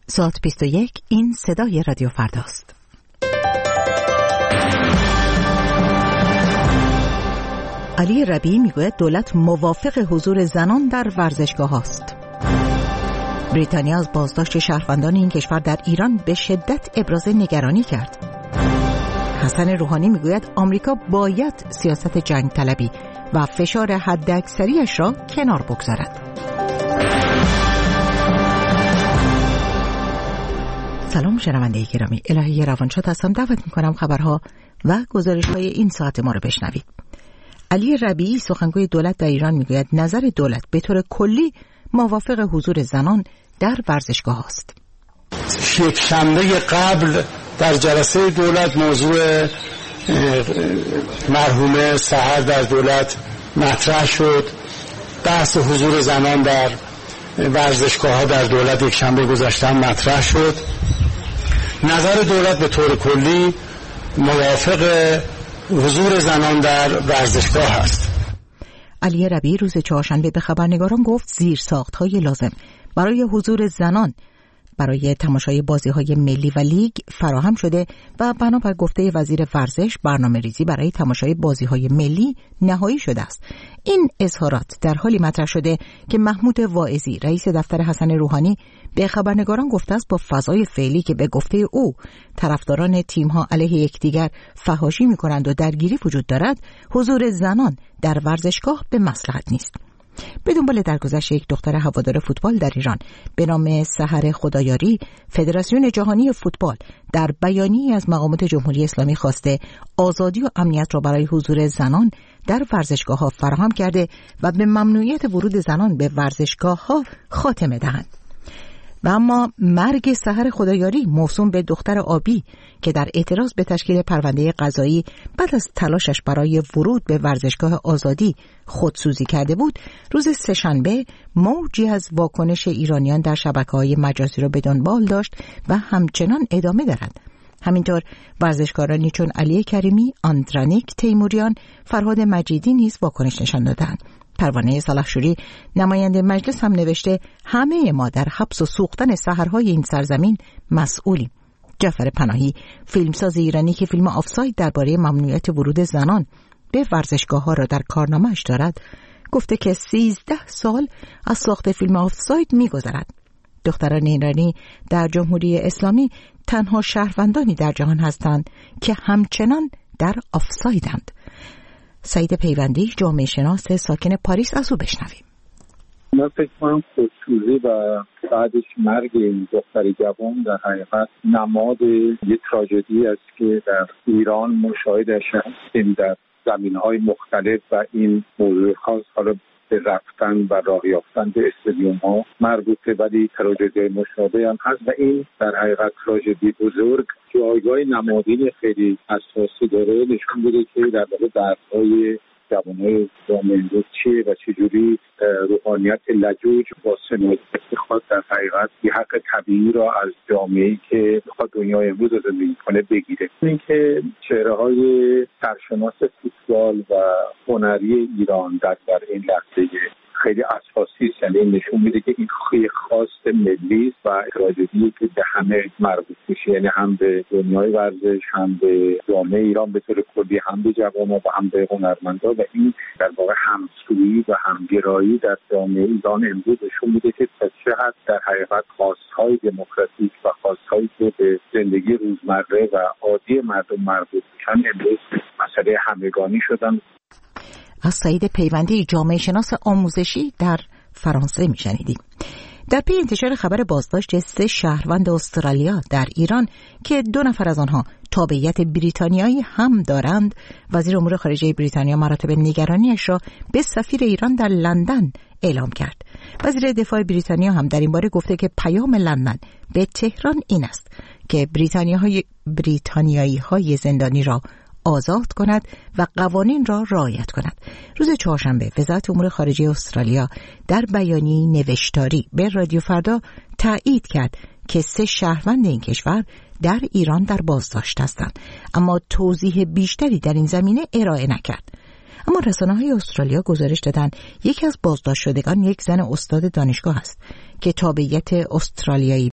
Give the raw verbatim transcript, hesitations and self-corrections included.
ساعت بیست و یک، این صدای رادیو فرداست. علی ربیعی میگوید دولت موافق حضور زنان در ورزشگاه است. بریتانیا از بازداشت شهروندان این کشور در ایران به شدت ابراز نگرانی کرد. حسن روحانی میگوید آمریکا باید سیاست جنگ طلبی و فشار حداکثریش را کنار بگذارد. سلام شنونده گرامی، الهی روانشاد هستم. دعوت میکنم خبرها و گزارش‌های این ساعت ما رو بشنوید. علی ربیعی سخنگوی دولت در ایران میگوید نظر دولت به طور کلی موافق حضور زنان در ورزشگاه است. یک شنبه قبل در جلسه دولت موضوع مرحومه سحر در دولت مطرح شد. بحث حضور زنان در ورزشگاه ها در دولت یک شنبه گذشته مطرح شد. نظر دولت به طور کلی موافق حضور زنان در ورزشگاه است. علی ربیعی روز چهارشنبه به خبرنگاران گفت زیرساخت‌های لازم برای حضور زنان برای تماشای بازی‌های ملی و لیگ فراهم شده و بنابر گفته وزیر ورزش برنامه‌ریزی برای تماشای بازی‌های ملی نهایی شده است. این اظهارات در حالی مطرح شده که محمود واعظی رئیس دفتر حسن روحانی به خبرنگاران گفته است با فضای فعلی که به گفته او طرفداران تیم‌ها علیه یکدیگر فحاشی می‌کنند و درگیری وجود دارد، حضور زنان در ورزشگاه به مصلحت نیست. به دنبال درگذشت یک دختر هوادار فوتبال در ایران به نام سحر خدایاری، فدراسیون جهانی فوتبال در بیانیه‌ای از مقامات جمهوری اسلامی خواسته آزادی و امنیت را برای حضور زنان در ورزشگاه‌ها فراهم کرده و به ممنوعیت ورود زنان به ورزشگاه‌ها خاتمه دهند. و اما مرگ سحر خدایاری موسوم به دختر آبی که در اعتراض به تشکیل پرونده قضایی بعد از تلاشش برای ورود به ورزشگاه آزادی خودسوزی کرده بود، روز سه‌شنبه موجی از واکنش ایرانیان در شبکه‌های مجازی را به دنبال داشت و همچنان ادامه دارد. همینطور ورزشکارانی چون علی کریمی، آندرانیک تیموریان، فرهاد مجیدی نیز واکنش نشان دادند. پروانه سلحشوری نماینده مجلس هم نوشته همه ما در حبس و سوختن سحرهای این سرزمین مسئولیم. جعفر پناهی فیلمساز ایرانی که فیلم آفساید درباره ممنوعیت ورود زنان به ورزشگاه‌ها را در کارنامه‌اش دارد گفته که سیزده سال از ساخت فیلم آفساید می‌گذرد. دختران ایرانی در جمهوری اسلامی تنها شهروندانی در جهان هستند که همچنان در آفسایدند. سعید پیوندی جامعه شناس ساکن پاریس از او بشنویم. من فکر کنم خودسوزی و بعدش مرگ این دختر جوان در حقیقت نماد یک تراژدی است که در ایران مشاهده‌اش هستیم در زمینه‌های مختلف و این موضوع خاص حالا به رفتن و راه یافتن به استادیوم‌ها مربوطه، ولی تراژدی مشابه هم هست و این در حقیقت تراژدی بزرگ جایگاه نمادین خیلی اساسی داره. نشون میده که در واقع دردهای جوانای جامعه امروز چیه و چجوری روحانیت لجوج با سنوات خود در حقیقت یه حق طبیعی را از جامعه‌ای که بخواد دنیای امروز رو زندگی کنه بگیره. این که چهره‌های سرشناس فوتبال و هنری ایران در در این لحظه خیلی اساسی است، یعنی نشون میده که این خیلی خواست ملی است و تراژدی که به همه مربوط میشه، یعنی هم به دنیای ورزش، هم به جامعه ایران به طور کلی، هم به جوانان و هم به هنرمندا و این در واقع همسویی و همگرایی در جامعه ایران امروز نشون میده که تا چه حد در حقیقت خواست‌های دموکراتیک و خواست‌هایی که به زندگی روزمره و عادی مردم مربوط میشن امروز مسئله همگانی شدن. از سعید پیوندی جامعه شناس آموزشی در فرانسه میشنیدیم. در پی انتشار خبر بازداشت سه شهروند استرالیا در ایران که دو نفر از آنها تابعیت بریتانیایی هم دارند، وزیر امور خارجه بریتانیا مراتب نگرانیش را به سفیر ایران در لندن اعلام کرد. وزیر دفاع بریتانیا هم در این باره گفته که پیام لندن به تهران این است که بریتانیایی بریتانیایی های زندانی را آزاد کند و قوانین را رعایت کند. روز چهارشنبه وزارت امور خارجه استرالیا در بیانیه‌ای نوشتاری به رادیو فردا تایید کرد که سه شهروند این کشور در ایران در بازداشت هستند، اما توضیح بیشتری در این زمینه ارائه نکرد. اما رسانه‌های استرالیا گزارش دادند یکی از بازداشت شدگان یک زن استاد دانشگاه است که تابعیت استرالیایی